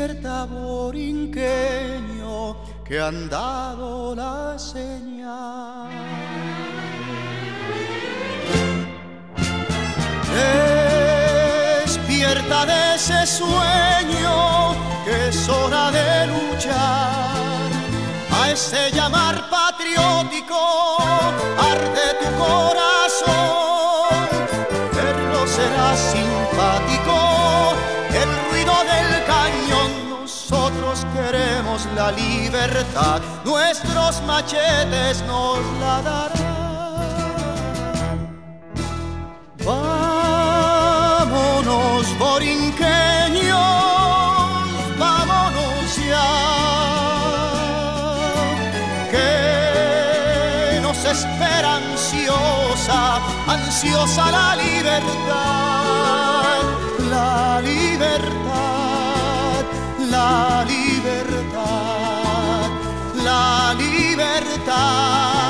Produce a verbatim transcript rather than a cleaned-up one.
Despierta, borinqueño, que han dado la señal. Despierta de ese sueño, que es hora de luchar. A ese llamar patriótico arde tu corazón. Verlo será simpático, el ruido del cañón. Nosotros queremos la libertad, nuestros machetes nos la darán. Vámonos, borinqueños, vámonos ya, que nos espera ansiosa, ansiosa la libertad, la libertad, la libertad, la libertad.